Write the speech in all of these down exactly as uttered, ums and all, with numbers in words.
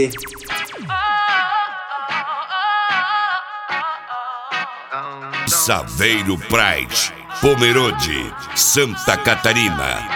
Saveiro Pride, Pomerode, Santa Catarina.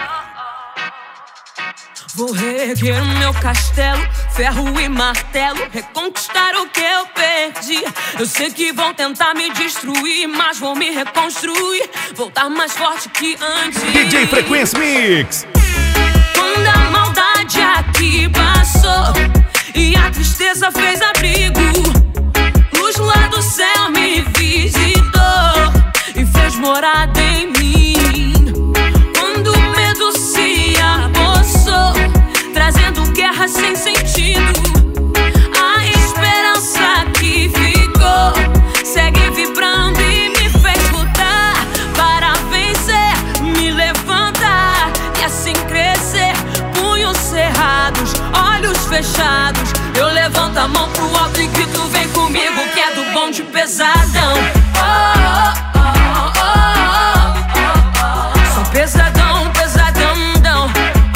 Vou reerguer o meu castelo, ferro e martelo, reconquistar o que eu perdi. Eu sei que vão tentar me destruir, mas vou me reconstruir, voltar mais forte que antes. D J Frequência Mix. Quando a maldade aqui passou e a tristeza fez abrigo, luz lá do céu me visitou e fez morada em mim. Quando o medo se apossou, trazendo guerra sem sentido, a esperança que ficou segue vibrando e me fez lutar para vencer, me levantar e assim crescer. Punhos cerrados, olhos fechados, eu levanto a mão pro alto e grito: vem comigo que é do bonde pesadão. Oh, oh, oh, oh, oh, oh. Sou pesadão, pesadão, dão.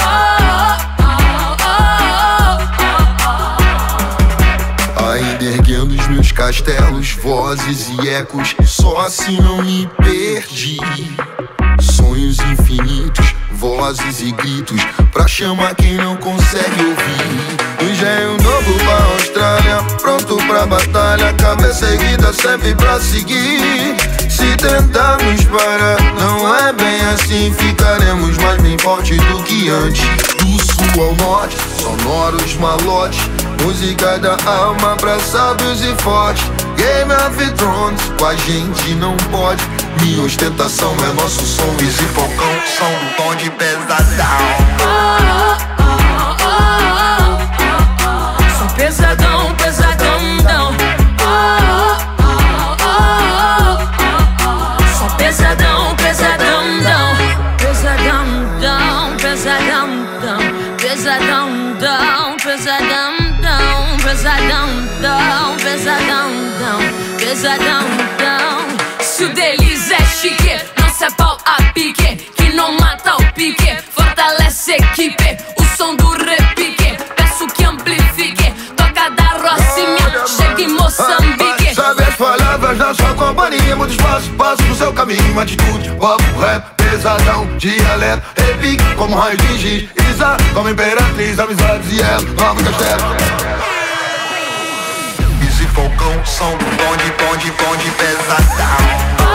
Ainda erguendo os meus castelos, vozes e ecos, só assim não me perdi. Sonhos infinitos, vozes e gritos, pra chamar quem não consegue ouvir. Engenho novo pra Austrália, pronto pra batalha, cabeça erguida sempre pra seguir. Se tentarmos parar, não é bem assim, ficaremos mais bem fortes do que antes. Do sul ao norte, sonoros malotes, música da alma pra sábios e fortes. Game of Thrones, com a gente não pode. Minha ostentação é nosso som, Easy Falcão, som do tom de pesadão. Oh, oh, oh, oh, oh. Sou pesadão, pesadão, dão. Oh, oh, oh, oh, oh. Sou pesadão, pesadão, dão. Pesadão, dão, pesadão, dão. Pesadão, dão, pesadão, dão. Pesadão, dão, pesadão, dão. Pesadão, dão. Se o deles é chique, não se é pau a pique, que não mata o pique, fortalece a equipe. O som do repique, peço que amplifique. Toca da Rocinha, chega em Moçambique. Sabe as palavras da sua companhia, muito espaço, passo no seu caminho. Atitude, papo, rap, pesadão, dialeto, repique como raio de giz, Isa como imperatriz, amizades e ela, nova castelo. Easy Falcão, som do bonde, bonde, bonde pesadão.